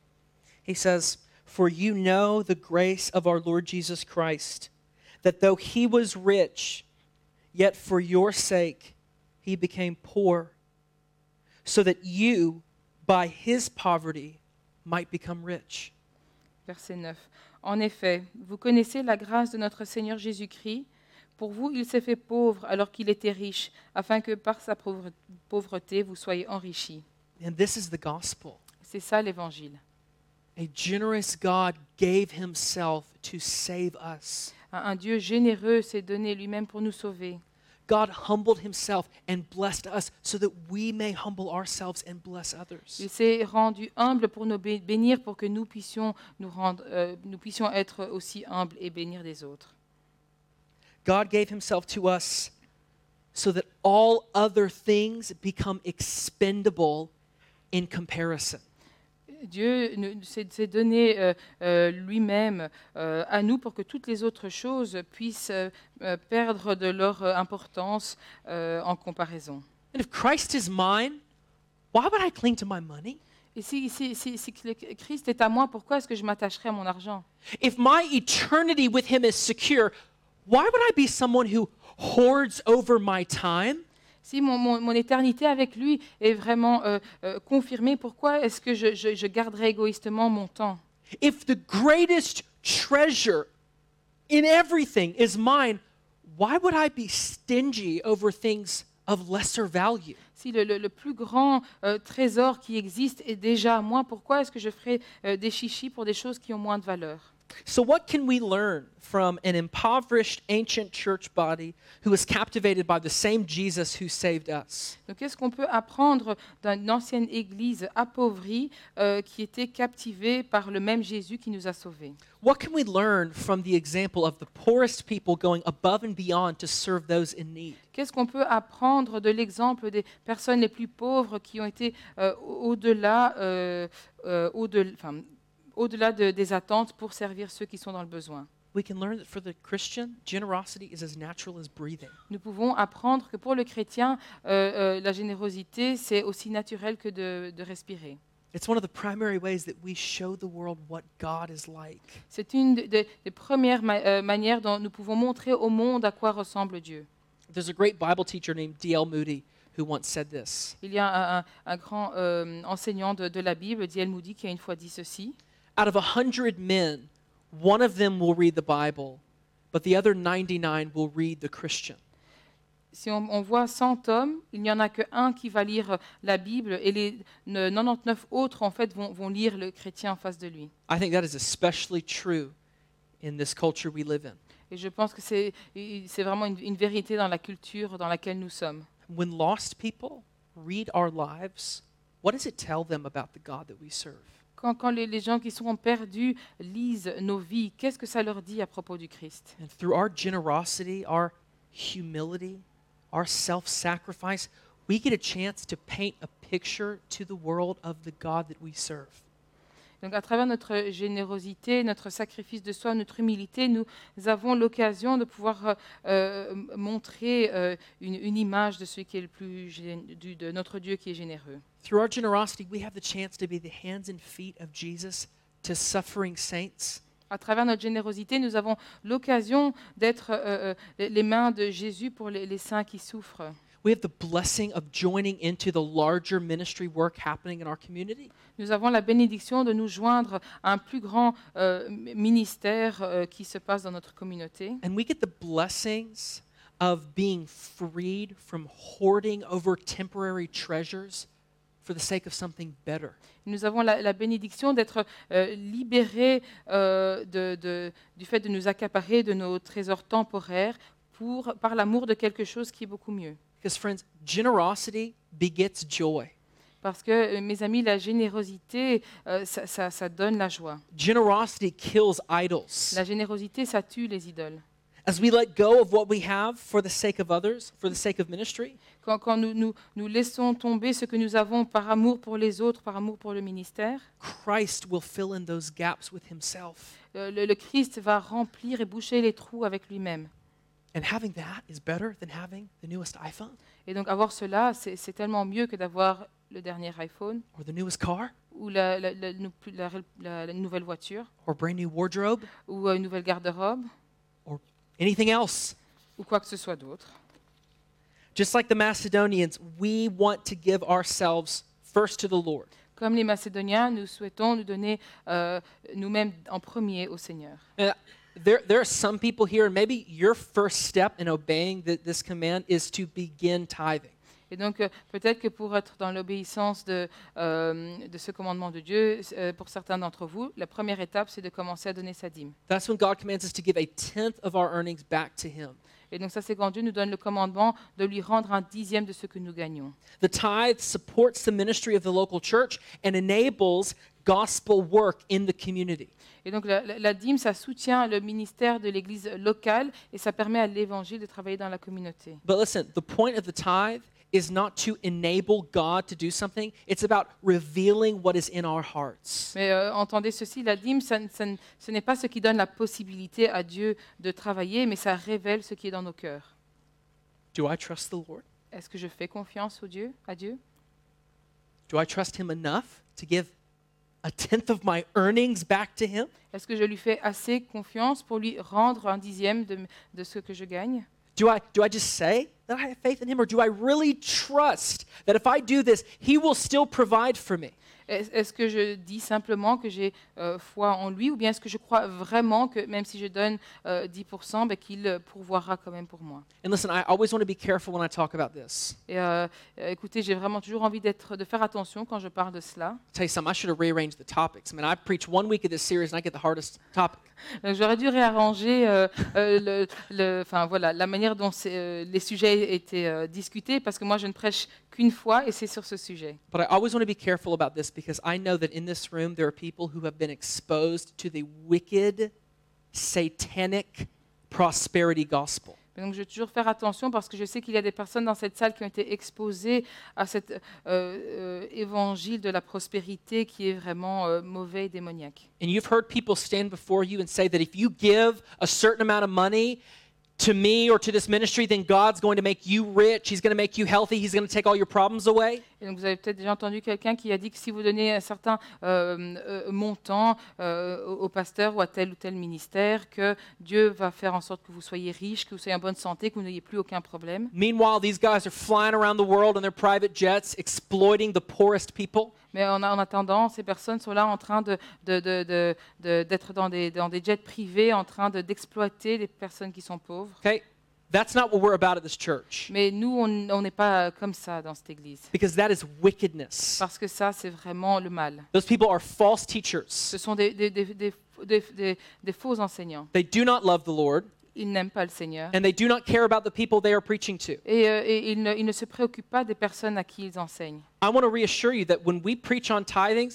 He says, "For you know the grace of our Lord Jesus Christ, that though he was rich, yet for your sake he became poor, so that you, by his poverty, might become rich." Verset neuf. En effet, vous connaissez la grâce de notre Seigneur Jésus-Christ. Pour vous, il s'est fait pauvre alors qu'il était riche, afin que par sa pauvre- pauvreté, vous soyez enrichis. And this is the gospel. C'est ça l'évangile. A generous God gave himself to save us. Un, un Dieu généreux s'est donné lui-même pour nous sauver. God humbled himself and blessed us so that we may humble ourselves and bless others. Il s'est rendu humble pour nous bé- bénir, pour que nous puissions nous rendre, euh, nous puissions être aussi humbles et bénir des autres. God gave himself to us so that all other things become expendable in comparison. Dieu nous- s'est s'est donné euh, euh, lui-même euh, à nous pour que toutes les autres choses puissent euh, euh, perdre de leur euh, importance euh, en comparaison. And if Christ is mine, why would I cling to my money? Et si, si, si, si Christ est à moi, pourquoi est-ce que je m'attacherai à mon argent? If my eternity with him is secure, why would I be someone who hoards over my time? Si mon, mon, mon éternité avec lui est vraiment euh, euh, confirmée, pourquoi est-ce que je, je, je garderai égoïstement mon temps? If the greatest treasure in everything is mine, why would I be stingy over things of lesser value? Si le, le, le plus grand euh, trésor qui existe est déjà à moi, pourquoi est-ce que je ferai euh, des chichis pour des choses qui ont moins de valeur? So, what can we learn from an impoverished ancient church body who was captivated by the same Jesus who saved us? Donc, qu'est-ce qu'on peut apprendre d'une ancienne église appauvrie euh, qui était captivée par le même Jésus qui nous a sauvés? What can we learn from the example of the poorest people going above and beyond to serve those in need? Qu'est-ce qu'on peut apprendre de l'exemple des personnes les plus pauvres qui ont été euh, au-delà, euh, euh, au-delà, enfin, au-delà de- des attentes pour servir ceux qui sont dans le besoin? We can learn that for the Christian, generosity is as natural as breathing. Nous pouvons apprendre que pour le chrétien, euh, euh, la générosité, c'est aussi naturel que de, de respirer. It's one of the primary ways that we show the world what God is like. C'est une de- de- des premières ma- euh, manières dont nous pouvons montrer au monde à quoi ressemble Dieu. There's a great Bible teacher named D L Moody who once said this. Il y a un, un- un grand euh, enseignant de, de la Bible, D L Moody, qui a une fois dit ceci. Out of a hundred men, one of them will read the Bible, but the other ninety-nine will read the Christian. Si on, on voit cent hommes, il n'y en a qu'un qui va lire la Bible et les ne- quatre-vingt-dix-neuf autres, en fait, vont, vont lire le chrétien en face de lui. I think that is especially true in this culture we live in. Et je pense que c'est c'est vraiment une, une vérité dans la culture dans laquelle nous sommes. When lost people read our lives, what does it tell them about the God that we serve? Quand, quand les, les gens qui sont perdus lisent nos vies, qu'est-ce que ça leur dit à propos du Christ? And through our generosity, our humility, our self-sacrifice, we get a chance to paint a picture to the world of the God that we serve. Donc, à travers notre générosité, notre sacrifice de soi, notre humilité, nous avons l'occasion de pouvoir euh, euh, montrer euh, une, une image de celui qui est le plus gén- du- de notre Dieu qui est généreux. Through our generosity, we have the chance to be the hands and feet of Jesus to suffering saints. À travers notre générosité, nous avons l'occasion d'être euh, euh, les- les mains de Jésus pour les, les saints qui souffrent. We have the blessing of joining into the larger ministry work happening in our community. Nous avons la bénédiction de nous joindre à un plus grand euh, ministère euh, qui se passe dans notre communauté. And we get the blessings of being freed from hoarding over temporary treasures for the sake of something better. Nous avons la, la bénédiction d'être euh, libérés euh, de- de- du fait de nous accaparer de nos trésors temporaires pour, par l'amour de quelque chose qui est beaucoup mieux. Because, friends, generosity begets joy. Parce que, euh, mes amis, la générosité, euh, ça, ça- ça donne la joie. Generosity kills idols. La générosité, ça tue les idoles. As we let go of what we have for the sake of others, for the sake of ministry, Quand, quand nous, nous, nous laissons tomber ce que nous avons par amour pour les autres, par amour pour le ministère, Christ will fill in those gaps with himself. euh, le, le Christ va remplir et boucher les trous avec lui-même. And having that is better than having the newest iPhone Et donc avoir cela, c'est c'est tellement mieux que d'avoir le dernier iPhone or the newest car ou la, la- la- nou- la- la- la nouvelle voiture or a brand new wardrobe ou euh, une nouvelle garde-robe or anything else. ou quoi que ce soit d'autre. Just like the Macedonians, we want to give ourselves first to the Lord. Comme les Macédoniens, nous souhaitons nous donner euh, nous-mêmes en premier au Seigneur. Uh, there, there are some people here, and maybe your first step in obeying the, this command is to begin tithing. Et donc, euh, peut-être que pour être dans l'obéissance de, euh, de ce commandement de Dieu, euh, pour certains d'entre vous, la première étape, c'est de commencer à donner sa dîme. That's when God commands us to give a tenth of our earnings back to Him. Et donc ça, c'est quand Dieu nous donne le commandement de lui rendre un dixième de ce que nous gagnons. The tithe supports the ministry of the local church and enables gospel work in the community. Et donc la, la- la dîme, ça soutient le ministère de l'Église locale et ça permet à l'Évangile de travailler dans la communauté. But listen, the point of the tithe is not to enable God to do something. It's about revealing what is in our hearts. Mais euh, entendez ceci, la dîme, ça, n- ça n- ce n'est pas ce qui donne la possibilité à Dieu de travailler, mais ça révèle ce qui est dans nos cœurs. Do I trust the Lord? Est-ce que je fais confiance au Dieu, à Dieu? Do I trust Him enough to give a tenth of my earnings back to Him? Est-ce que je lui fais assez confiance pour lui rendre un dixième de, m- de ce que je gagne? Do I, do I just say that I have faith in Him, or do I really trust that if I do this, He will still provide for me? Est- Est-ce que je dis simplement que j'ai euh, foi en lui, ou bien est-ce que je crois vraiment que même si je donne euh, dix pour cent, ben, qu'il euh, pourvoira quand même pour moi? And listen, I always want to be careful when I talk about this. Et euh, euh, écoutez, j'ai vraiment toujours envie d'être, de faire attention quand je parle de cela. I'll tell you something, I should have rearranged the topics. I mean, I preach one week of this series and I get the hardest topic. Donc, j'aurais dû réarranger euh, euh, le, le- enfin, voilà, la manière dont c'est, euh, les sujets étaient euh, discutés, parce que moi, je ne prêche qu'une fois et c'est sur ce sujet. But I always want to be careful about this because I know that in this room there are people who have been exposed to the wicked, satanic prosperity gospel. Et donc, je vais toujours faire attention parce que je sais qu'il y a des personnes dans cette salle qui ont été exposées à cet euh, euh, évangile de la prospérité qui est vraiment euh, mauvais et démoniaque. And you've heard people stand before you and say that if you give a certain amount of money to me or to this ministry, then God's going to make you rich. He's going to make you healthy. He's going to take all your problems away. Et donc, vous avez peut-être déjà entendu quelqu'un qui a dit que si vous donnez un certain euh, euh, montant euh, au, au pasteur ou à tel ou tel ministère, que Dieu va faire en sorte que vous soyez riche, que vous soyez en bonne santé, que vous n'ayez plus aucun problème. Meanwhile, these guys are flying around the world in their private jets, exploiting the poorest people. Mais en, en attendant, ces personnes sont là en train de, de, de, de- de- d'être dans des, dans des jets privés, en train de, d'exploiter les personnes qui sont pauvres. Okay? That's not what we're about at this church Mais nous, on on n'est pas comme ça dans cette église. because that is wickedness. Parce que ça, c'est vraiment le mal. Those people are false teachers. Ce sont des, des, des, des, des- des- des faux enseignants. They do not love the Lord Ils n'aiment pas le Seigneur. and they do not care about the people they are preaching to. Et, euh, et ils, ne, ils ne se préoccupent pas des personnes à qui ils enseignent. I want to reassure you that when we preach on tithings,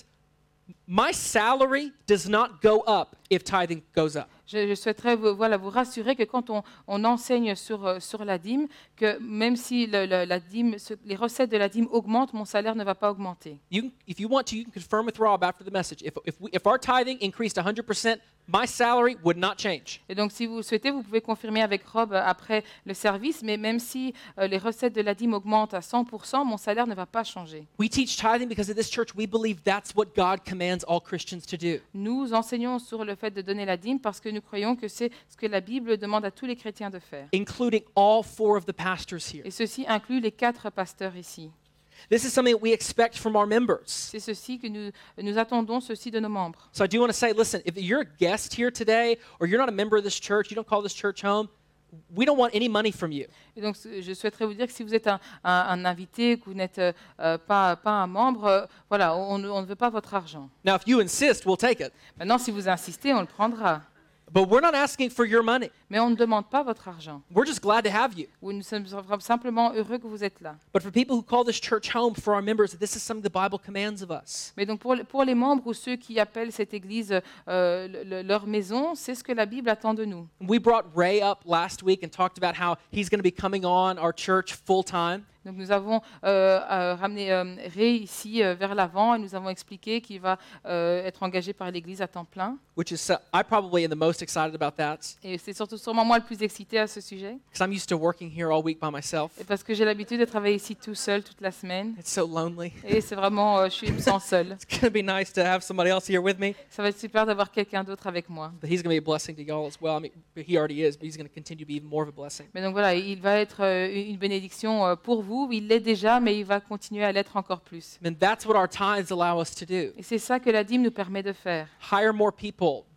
my salary does not go up if tithing goes up. Je, je souhaiterais vous, voilà, vous rassurer que quand on, on enseigne sur, euh, sur la dîme, que même si le- le- la dîme, ce- les recettes de la dîme augmentent, mon salaire ne va pas augmenter. You can, if you want to, you can confirm with Rob after the message. If, if, we, if our tithing increased one hundred percent, my salary would not change. Et donc, si vous le souhaitez, vous pouvez confirmer avec Rob euh, après le service, mais même si euh, les recettes de la dîme augmentent à cent pour cent, mon salaire ne va pas changer. We teach tithing because at this church we believe that's what God commands all Christians to do. Nous enseignons sur le fait de donner la dîme parce que nous croyons que c'est ce que la Bible demande à tous les chrétiens de faire. Including all four of the pastors here. Et ceci inclut les quatre pasteurs ici. This is something that we expect from our members. C'est ceci que nous, nous attendons ceci de nos membres. So I do want to say, listen, if you're a guest here today or you're not a member of this church, you don't call this church home, we don't want any money from you. Et donc, je souhaiterais vous dire que si vous êtes un, un- un invité, que vous n'êtes euh, euh, pas, pas un membre, euh, voilà, on, ne- on ne veut pas votre argent. Now, if you insist, we'll take it. Maintenant, si vous insistez, on le prendra. But we're not asking for your money. Mais on ne demande pas votre argent. We're just glad to have you. Ou nous sommes simplement heureux que vous êtes là. But for people who call this church home, for our members, this is something the Bible commands of us. Mais donc, pour, pour les membres ou ceux qui appellent cette église euh, le- le- leur maison, c'est ce que la Bible attend de nous. We brought Ray up last week and talked about how he's going to be coming on our church full time. Donc nous avons euh, euh, ramené euh, Ray ici euh, vers l'avant et nous avons expliqué qu'il va euh, être engagé par l'Église à temps plein. Which is, uh, I probably am the most excited about that Et c'est surtout sûrement moi le plus excité à ce sujet. because I'm used to working here all week by myself. Et parce que j'ai l'habitude de travailler ici tout seul toute la semaine. It's so lonely. Et c'est vraiment, euh, je suis- je me sens seule. It's going to be nice to have somebody else here with me. Ça va être super d'avoir quelqu'un d'autre avec moi. But he's going to be a blessing to y'all as well. I mean, he already is, but he's going to continue to be even more of a blessing. Mais donc voilà, il va être euh, une bénédiction euh, pour vous. Il l'est déjà, mais il va continuer à l'être encore plus. And that's what our tithes allow us to do. Et c'est ça que la dîme nous permet de faire. Hire more people,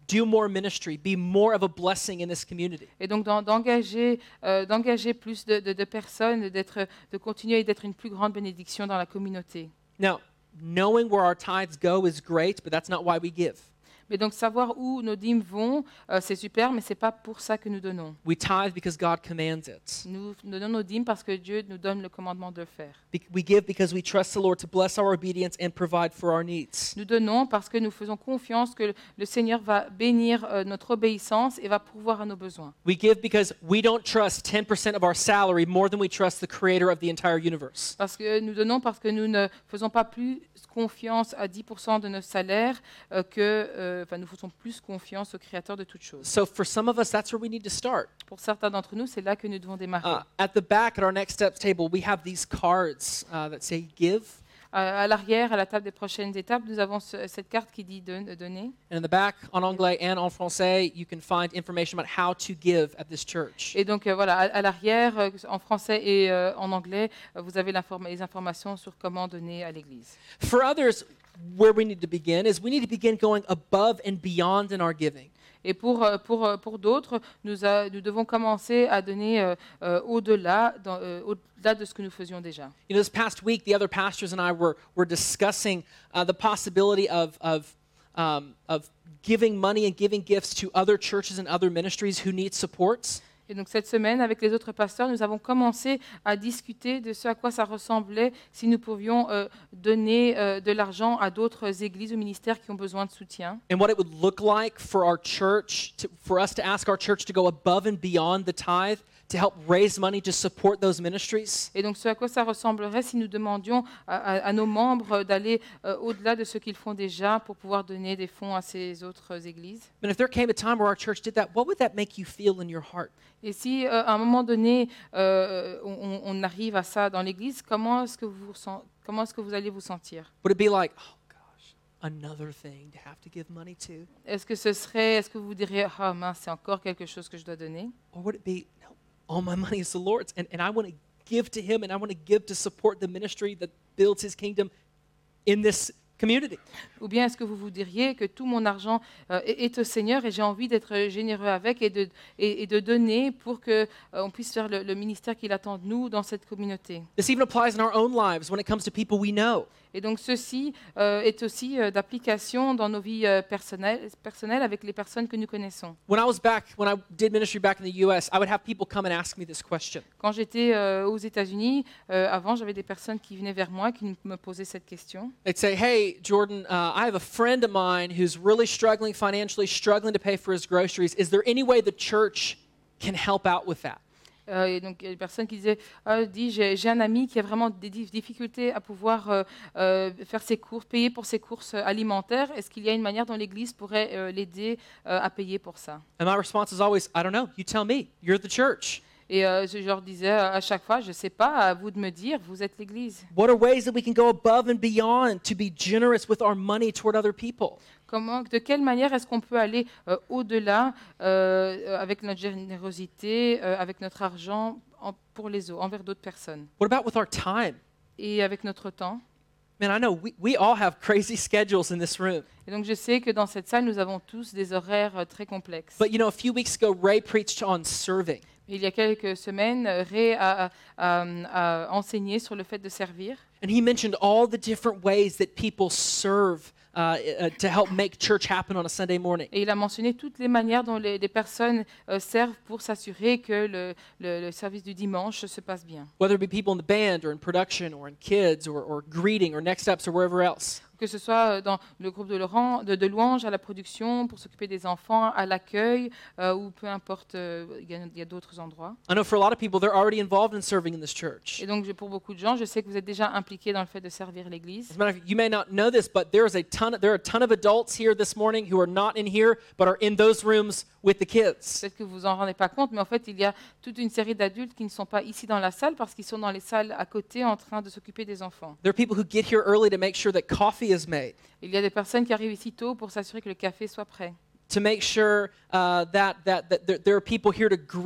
do more ministry, be more of a blessing in this community. Et donc d'en- d'engager euh, d'engager plus de, de- de personnes, d'être, de continuer et d'être une plus grande bénédiction dans la communauté. Now, knowing where our tithes go is great, but that's not why we give. Mais donc savoir où nos dîmes vont, euh, c'est super, mais c'est pas pour ça que nous donnons. We tithe because God commands it. Nous, nous donnons nos dîmes parce que Dieu nous donne le commandement de le faire. Be- We give because we trust the Lord to bless our obedience and provide for our needs. Nous donnons parce que nous faisons confiance que le Seigneur va bénir euh, notre obéissance et va pourvoir à nos besoins. We give because we don't trust ten percent of our salary more than we trust the creator of the entire universe. Parce que nous donnons parce que nous ne faisons pas plus confiance à dix pour cent de nos salaires euh, que, euh, enfin, nous faisons plus confiance au Créateur de toutes choses. So for some of us, that's where we need to start. Pour certains d'entre nous, c'est là que nous devons démarrer. Uh, at the back, at our next steps table, we have these cards uh, that say give. À, à l'arrière, à la table des prochaines étapes, nous avons ce- cette carte qui dit don- donner. And in the back, en anglais and en français, you can find information about how to give at this church. Et donc euh, voilà, à, à l'arrière, euh, en français et euh, en anglais, euh, vous avez l'inform- les informations sur comment donner à l'Église. For others, where we need to begin is we need to begin going above and beyond in our giving. Et pour, euh, pour, euh, pour d'autres, nous, a- nous devons commencer à donner euh, euh, au-delà, dans- euh, au-delà de ce que nous faisions déjà. You know, this past week, the other pastors and I were, were discussing uh, the possibility of, of, um, of giving money and giving gifts to other churches and other ministries who need supports. Et donc cette semaine, avec les autres pasteurs, nous avons commencé à discuter de ce à quoi ça ressemblait si nous pouvions euh, donner euh, de l'argent à d'autres églises ou ministères qui ont besoin de soutien. And what it would look like for our church, to, for us to ask our church to go above and beyond the tithe to help raise money to support those ministries. Et donc ce à quoi ça ressemblerait si nous demandions à, à- à nos membres d'aller euh, au-delà de ce qu'ils font déjà pour pouvoir donner des fonds à ces autres églises. And if there came a time where our church did that, what would that make you feel in your heart? Et si euh, à un moment donné euh, on, on arrive à ça dans l'église, comment est-ce que vous vous ressent- comment est-ce que vous allez vous sentir? Would it be like, oh gosh, another thing to have to give money to? Est-ce que ce serait, est-ce que vous diriez, ah mince, c'est encore quelque chose que je dois donner? Or would it be, no, all my money is the Lord's, and, and I want to give to Him, and I want to give to support the ministry that builds His kingdom in this community? Ou bien est-ce que vous vous diriez que tout mon argent euh, est, est au Seigneur et j'ai envie d'être généreux avec et de, et, et de donner pour que euh, on puisse faire le, le ministère qu'il attend de nous dans cette communauté. This even applies in our own lives when it comes to people we know. Et donc ceci euh, est aussi euh, d'application dans nos vies euh, personnelles, personnelles avec les personnes que nous connaissons. When I was back, when I did ministry back in the U S, I would have people come and ask me this question. Quand j'étais euh, aux États-Unis, euh, avant, j'avais des personnes qui venaient vers moi, qui me posaient cette question. They'd say, hey, Jordan, uh, I have a friend of mine who's really struggling financially, struggling to pay for his groceries. Is there any way the church can help out with that? Euh, et donc, il y a des personnes qui disaient, ah, dis, j'ai, j'ai un ami qui a vraiment des dif- difficultés à pouvoir euh, euh, faire ses courses, payer pour ses courses euh, alimentaires. Est-ce qu'il y a une manière dont l'Église pourrait euh, l'aider euh, à payer pour ça? And my response is always, I don't know. You tell me. You're the church. Et euh, je leur disais euh, à chaque fois, je ne sais pas, à vous de me dire, vous êtes l'Église. What are ways that we can go above and beyond to be generous with our money toward other people? Comment, de quelle manière est-ce qu'on peut aller euh, au-delà euh, euh, avec notre générosité, euh, avec notre argent en- pour les autres, envers d'autres personnes? What about with our time? Et avec notre temps? Man, I know we, we all have crazy schedules in this room. Et donc je sais que dans cette salle, nous avons tous des horaires euh, très complexes. But you know, a few weeks ago, Ray preached on serving. Il y a quelques semaines, euh, Ray a, a- a- a enseigné sur le fait de servir. And he mentioned all the different ways that people serve uh, uh, to help make church happen on a Sunday morning. Et il a mentionné toutes les manières dont les, les personnes euh, servent pour s'assurer que le, le- le service du dimanche se passe bien. Whether it be people in the band or in production or in kids or, or greeting or next steps or wherever else. Que ce soit dans le groupe de, Laurent, de, de louanges, à la production, pour s'occuper des enfants, à l'accueil, euh, ou peu importe, euh, il y a, il y a d'autres endroits. I know for a lot of people, they're already involved in serving in this church. Et donc je- pour beaucoup de gens, je sais que vous êtes déjà impliqués dans le fait de servir l'Église. As a matter of fact, you may not know this, but there is a ton. Of, there are a ton of adults here this morning who are not in here, but are in those rooms with the kids. Peut-être que vous vous en rendez pas compte, mais en fait, il y a toute une série d'adultes qui ne sont pas ici dans la salle parce qu'ils sont dans les salles à côté en train de s'occuper des enfants. There are people who get here early to make sure that coffee is made, Il y a des personnes qui arrivent ici tôt pour s'assurer que le café soit prêt. to make sure uh, that that, that there, there are people here to greet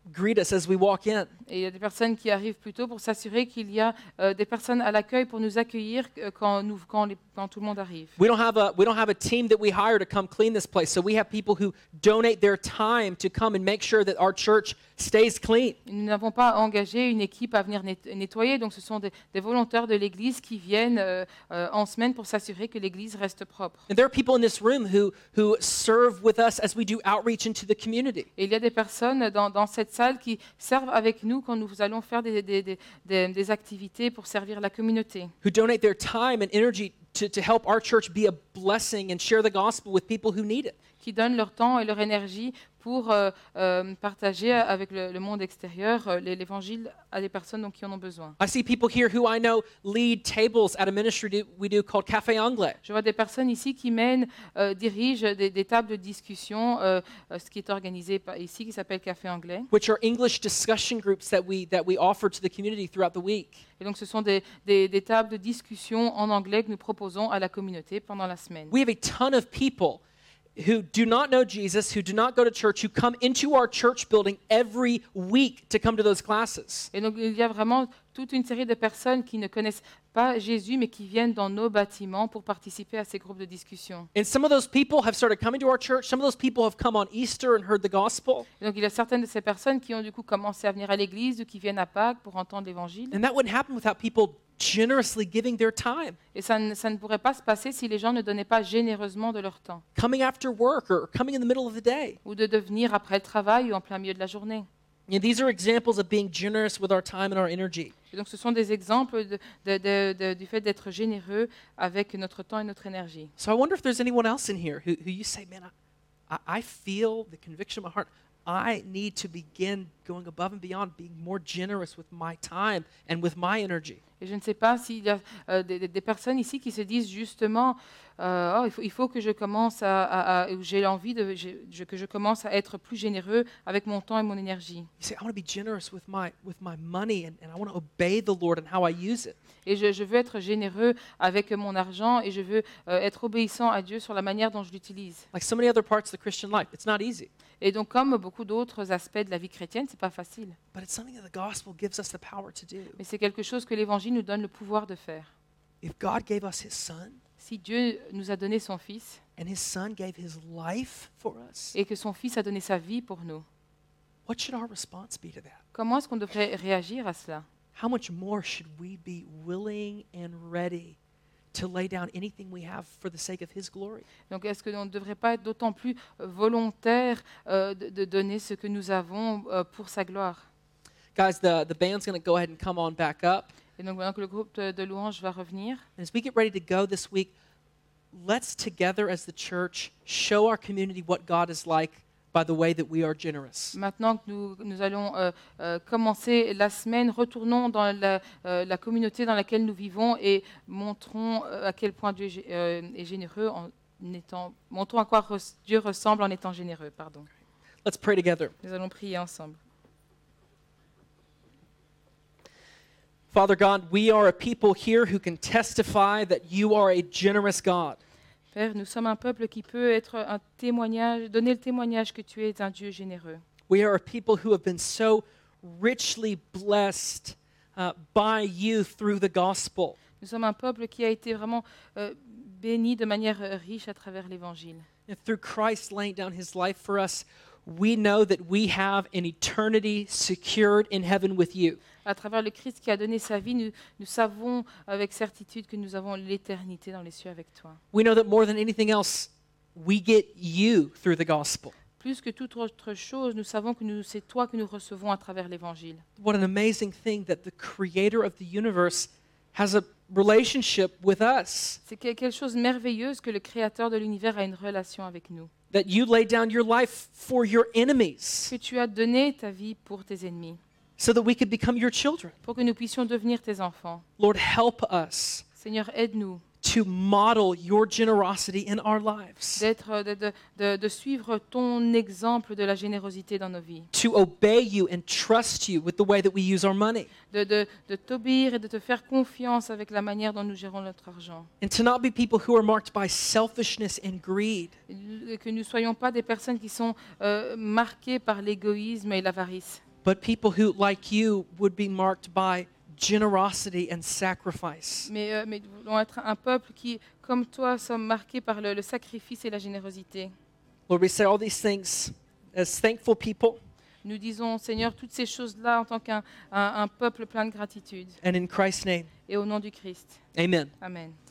greet us as we walk in. Et il y a des personnes qui arrivent plus tôt pour s'assurer qu'il y a euh, des personnes à l'accueil pour nous accueillir euh, quand, nous, quand, les- quand tout le monde arrive. We don't have a we don't have a team that we hire to come clean this place. So we have people who donate their time to come and make sure that our church stays clean. Nous n'avons pas engagé une équipe à venir net- nettoyer, donc ce sont des, des volontaires de l'Église qui viennent euh, euh, en semaine pour s'assurer que l'Église reste propre. And there are people in this room who who serve with us as we do outreach into the community. Et il y a des personnes dans, dans cette salle qui servent avec nous quand nous allons faire des, des, des, des- des activités pour servir la communauté, Who donate their time and energy to, to help our church be a blessing and share the gospel with people who need it. qui donnent leur temps et leur énergie pour euh, euh, partager avec le, le monde extérieur euh, l'Évangile à des personnes donc, qui en ont besoin. I see people here who I know lead tables at a ministry do- we do called Café Anglais. Je vois des personnes ici qui mènent, euh, dirigent des, des tables de discussion, euh, euh, ce qui est organisé par- ici, qui s'appelle Café Anglais. Which are English discussion groups that we that we offer to the community throughout the week. Et donc, ce sont des, des- des tables de discussion en anglais que nous proposons à la communauté pendant la semaine. We have a ton of people who do not know Jesus, who do not go to church, who come into our church building every week to come to those classes. Et donc, il y a vraiment toute une série de personnes qui ne connaissent pas Jésus, mais qui viennent dans nos bâtiments pour participer à ces groupes de discussion. And some of those people have started coming to our church. Some of those people have come on Easter and heard the gospel. Et donc, il y a certaines de ces personnes qui ont du coup commencé à venir à l'église ou qui viennent à Pâques pour entendre l'Évangile. And that wouldn't happen without people generously giving their time, Et ça ne, ça ne pourrait pas se passer si les gens ne donnaient pas généreusement de leur temps, coming after work or coming in the middle of the day. ou de devenir après le travail ou en plein milieu de la journée. And these are examples of being generous with our time and our energy. Et donc, ce sont des exemples de- de- de- de- du fait d'être généreux avec notre temps et notre énergie. So I wonder if there's anyone else in here who, who you say, man, I, I I feel the conviction in my heart. I need to begin going above and beyond, being more generous with my time and with my energy. Et je ne sais pas s'il y a euh, des, des- des personnes ici qui se disent justement, euh, oh, il, faut, il faut que je commence à, à- à- ou j'ai envie de, j'ai- je- que je commence à être plus généreux avec mon temps et mon énergie. You say, I want to be generous with my with my money and, and I want to obey the Lord and how I use it. Et je, je veux être généreux avec mon argent et je veux euh, être obéissant à Dieu sur la manière dont je l'utilise. Like so many other parts of the Christian life, it's not easy. Et donc, comme beaucoup d'autres aspects de la vie chrétienne, c'est pas facile. But it's something that the gospel gives us the power to do. Mais c'est quelque chose que l'Évangile nous donne le pouvoir de faire. If God gave us his son Si Dieu nous a donné son Fils and his son gave his life for us, et que son Fils a donné sa vie pour nous, what should our response be to that? comment est-ce qu'on devrait réagir à cela? How much more should we be willing and ready to lay down anything we have for the sake of his glory? Donc, est-ce qu'on ne devrait pas être d'autant plus euh, volontaire euh, de, de donner ce que nous avons euh, pour sa gloire? Guys, the, the band's going to go ahead and come on back up. Et donc, maintenant que le groupe de, de louanges va revenir, And as we get ready to go this week, let's together as the church show our community what God is like by the way that we are generous. maintenant que nous, nous allons euh, euh, commencer la semaine, retournons dans la, euh, la communauté dans laquelle nous vivons et montrons euh, à quel point Dieu est, gé- euh, est généreux en étant, montrons à quoi res- Dieu ressemble en étant généreux. Pardon. Let's pray together. Nous allons prier ensemble. Father God, we are a people here who can testify that you are a generous God. Père, nous sommes un peuple qui peut être un témoignage, donner le témoignage que tu es un Dieu généreux. We are a people who have been so richly blessed uh, by you through the gospel. Nous sommes un peuple qui a été vraiment euh, béni de manière euh, riche à travers l'Évangile. And through Christ laying down his life for us, we know that we have an eternity secured in heaven with you. À travers le Christ qui a donné sa vie, nous, nous savons avec certitude que nous avons l'éternité dans les cieux avec toi. We know that more than anything else, we get you through the gospel. Plus que toute autre chose, nous savons que nous- c'est toi que nous recevons à travers l'Évangile. What an amazing thing that the creator of the universe has a relationship with us. C'est que- quelque chose de merveilleux que le Créateur de l'univers a une relation avec nous. That you laid down your life for your enemies Que tu as donné ta vie pour tes ennemis, so that we could become your children. pour que nous puissions devenir tes enfants. Lord, help us Seigneur, aide-nous to model your generosity in our lives, d'être, de, de- de- de suivre ton exemple de la générosité dans nos vies, to obey you and trust you with the way that we use our money, de, de, de t'obéir et de te faire confiance avec la manière dont nous gérons notre argent. and to not be people who are marked by selfishness and greed, Et que nous ne soyons pas des personnes qui sont euh, marquées par l'égoïsme et l'avarice, but people who, like you, would be marked by generosity and sacrifice. Mais, euh, mais nous voulons être un peuple qui, comme toi, sommes marqués par le, le sacrifice et la générosité. Lord, we say all these things as thankful people Nous disons, Seigneur, toutes ces choses-là en tant qu'un un, un peuple plein de gratitude. and in Christ's name. Et au nom du Christ. Amen. Amen.